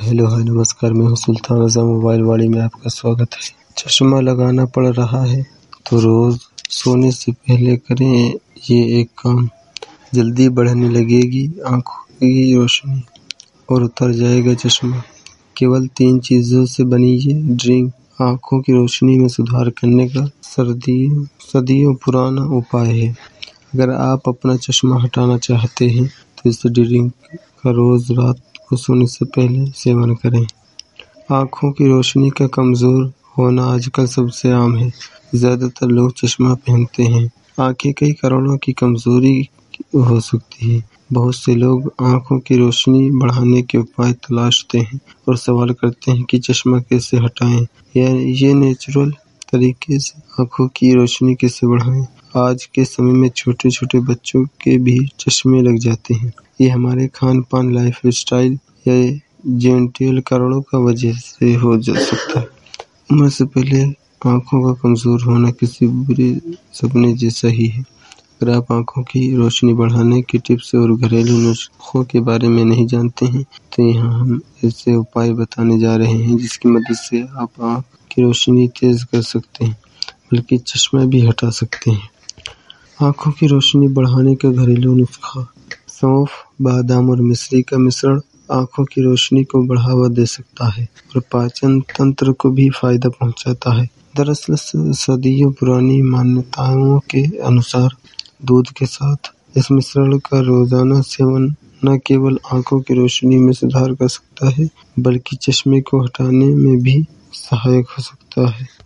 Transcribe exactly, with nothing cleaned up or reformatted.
Hello hi नमस्कार, मैं हूँ सुल्तान रज़ा। मोबाइल वाली में आपका स्वागत है। चश्मा लगाना पड़ रहा है तो रोज़ सोने से पहले करें ये एक काम। जल्दी बढ़ने लगेगी आँखों की रोशनी और उतर जाएगा चश्मा। केवल तीन चीज़ों से बनी ये ड्रिंक आँखों की रोशनी में सुधार करने का सर्दियों सदियों पुराना उपाय है। अगर आप अपना चश्मा हटाना चाहते हैं तो इस ड्रिंक का रोज़ रात को सोने से पहले सेवन करें। आँखों की रोशनी का कमज़ोर होना आजकल सबसे आम है। ज़्यादातर लोग चश्मा पहनते हैं। आँखें कई कारणों की कमज़ोरी हो सकती है। बहुत से लोग आँखों की रोशनी बढ़ाने के उपाय तलाशते हैं और सवाल करते हैं कि चश्मा कैसे हटाएं या ये नेचुरल तरीके से आँखों की रोशनी कैसे बढ़ाएं। आज के समय में छोटे छोटे बच्चों के भी चश्मे लग जाते हैं। ये हमारे खान पान, लाइफ स्टाइल या जेनेटिकल कारणों का वजह से हो जा सकता है। उम्र से पहले आँखों का कमज़ोर होना किसी बुरे सपने जैसा ही है। अगर आप आँखों की रोशनी बढ़ाने के टिप्स और घरेलू नुस्खों के बारे में नहीं जानते हैं तो यहाँ हम ऐसे उपाय बताने जा रहे हैं जिसकी मदद से आप आँख की रोशनी तेज़ कर सकते हैं, बल्कि चश्मा भी हटा सकते हैं। आँखों की रोशनी बढ़ाने का घरेलू नुस्खा। सौंफ, बादाम और मिश्री का मिश्रण आँखों की रोशनी को बढ़ावा दे सकता है और पाचन तंत्र को भी फायदा पहुंचाता है। दरअसल सदियों पुरानी मान्यताओं के अनुसार दूध के साथ इस मिश्रण का रोजाना सेवन न केवल आँखों की रोशनी में सुधार कर सकता है, बल्कि चश्मे को हटाने में भी सहायक हो सकता है।